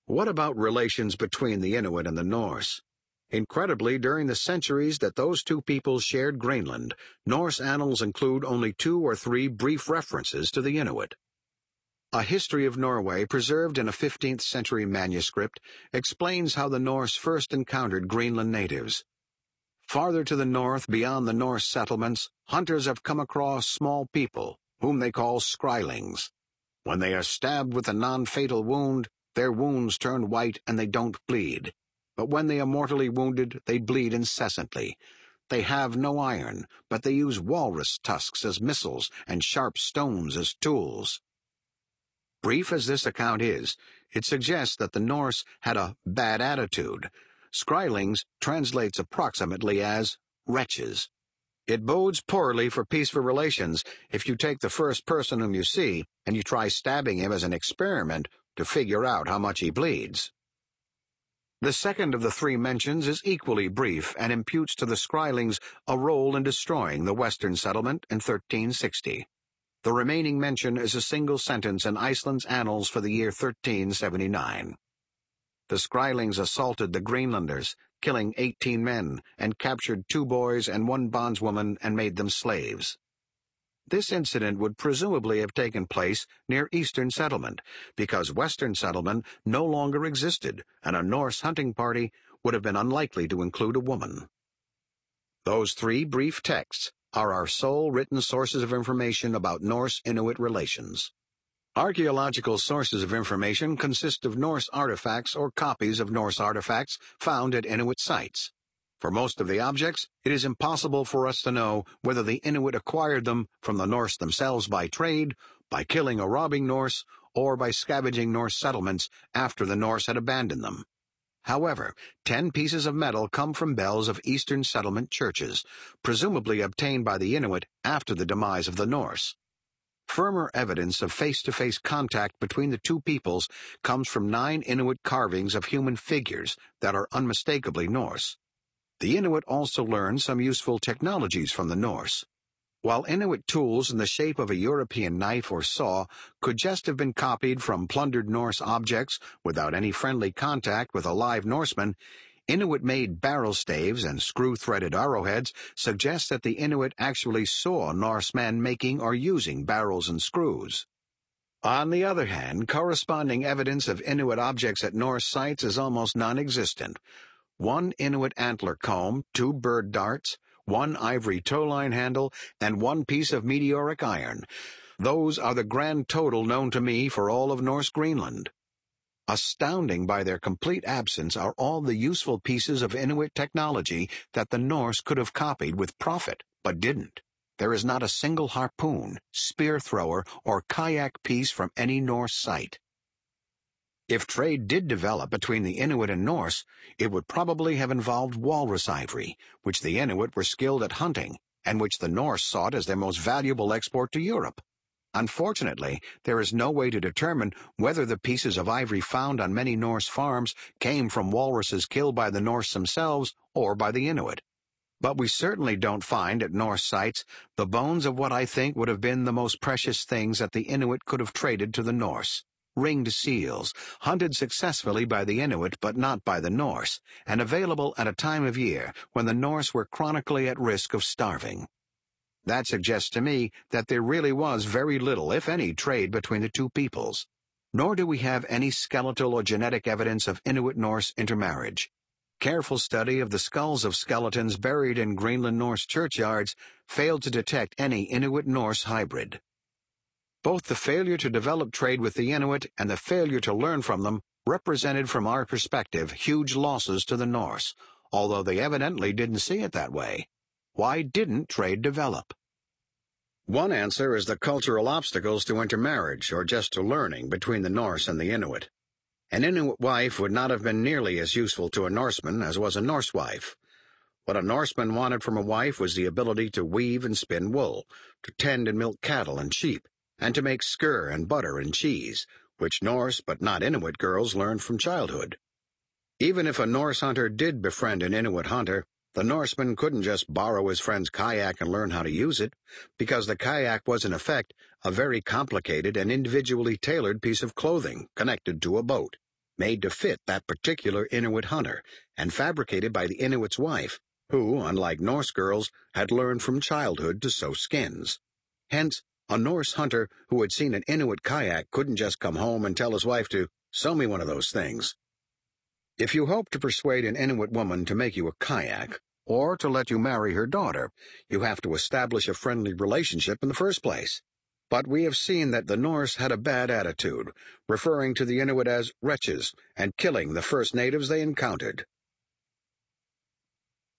What about relations between the Inuit and the Norse? Incredibly, during the centuries that those two peoples shared Greenland, Norse annals include only 2 or 3 brief references to the Inuit. A history of Norway, preserved in a 15th century manuscript, explains how the Norse first encountered Greenland natives. Farther to the north, beyond the Norse settlements, hunters have come across small people, whom they call Skrælings. When they are stabbed with a non-fatal wound, their wounds turn white and they don't bleed. But when they are mortally wounded, they bleed incessantly. They have no iron, but they use walrus tusks as missiles and sharp stones as tools. Brief as this account is, it suggests that the Norse had a bad attitude. Skrælings translates approximately as wretches. It bodes poorly for peaceful relations if you take the first person whom you see and you try stabbing him as an experiment to figure out how much he bleeds. The second of the 3 mentions is equally brief and imputes to the Skrælings a role in destroying the Western settlement in 1360. The remaining mention is a single sentence in Iceland's annals for the year 1379. The Skrælings assaulted the Greenlanders, killing 18 men, and captured 2 boys and 1 bondswoman and made them slaves. This incident would presumably have taken place near Eastern Settlement, because Western Settlement no longer existed, and a Norse hunting party would have been unlikely to include a woman. Those 3 brief texts are our sole written sources of information about Norse-Inuit relations. Archaeological sources of information consist of Norse artifacts or copies of Norse artifacts found at Inuit sites. For most of the objects, it is impossible for us to know whether the Inuit acquired them from the Norse themselves by trade, by killing or robbing Norse, or by scavenging Norse settlements after the Norse had abandoned them. However, 10 pieces of metal come from bells of Eastern Settlement churches, presumably obtained by the Inuit after the demise of the Norse. Firmer evidence of face-to-face contact between the two peoples comes from 9 Inuit carvings of human figures that are unmistakably Norse. The Inuit also learned some useful technologies from the Norse. While Inuit tools in the shape of a European knife or saw could just have been copied from plundered Norse objects without any friendly contact with a live Norseman, Inuit-made barrel staves and screw-threaded arrowheads suggest that the Inuit actually saw Norsemen making or using barrels and screws. On the other hand, corresponding evidence of Inuit objects at Norse sites is almost non-existent. 1 Inuit antler comb, 2 bird darts, 1 ivory tow-line handle, and 1 piece of meteoric iron. Those are the grand total known to me for all of Norse Greenland. Astounding by their complete absence are all the useful pieces of Inuit technology that the Norse could have copied with profit, but didn't. There is not a single harpoon, spear thrower, or kayak piece from any Norse site. If trade did develop between the Inuit and Norse, it would probably have involved walrus ivory, which the Inuit were skilled at hunting, and which the Norse sought as their most valuable export to Europe. Unfortunately, there is no way to determine whether the pieces of ivory found on many Norse farms came from walruses killed by the Norse themselves or by the Inuit. But we certainly don't find at Norse sites the bones of what I think would have been the most precious things that the Inuit could have traded to the Norse. Ringed seals, hunted successfully by the Inuit but not by the Norse, and available at a time of year when the Norse were chronically at risk of starving. That suggests to me that there really was very little, if any, trade between the two peoples. Nor do we have any skeletal or genetic evidence of Inuit-Norse intermarriage. Careful study of the skulls of skeletons buried in Greenland Norse churchyards failed to detect any Inuit-Norse hybrid. Both the failure to develop trade with the Inuit and the failure to learn from them represented from our perspective huge losses to the Norse, although they evidently didn't see it that way. Why didn't trade develop? One answer is the cultural obstacles to intermarriage or just to learning between the Norse and the Inuit. An Inuit wife would not have been nearly as useful to a Norseman as was a Norse wife. What a Norseman wanted from a wife was the ability to weave and spin wool, to tend and milk cattle and sheep, and to make skyr and butter and cheese, which Norse but not Inuit girls learned from childhood. Even if a Norse hunter did befriend an Inuit hunter, the Norseman couldn't just borrow his friend's kayak and learn how to use it, because the kayak was in effect a very complicated and individually tailored piece of clothing connected to a boat. made to fit that particular Inuit hunter, and fabricated by the Inuit's wife, who, unlike Norse girls, had learned from childhood to sew skins. Hence, a Norse hunter who had seen an Inuit kayak couldn't just come home and tell his wife to sew me one of those things. If you hope to persuade an Inuit woman to make you a kayak, or to let you marry her daughter, you have to establish a friendly relationship in the first place. But we have seen that the Norse had a bad attitude, referring to the Inuit as wretches and killing the first natives they encountered.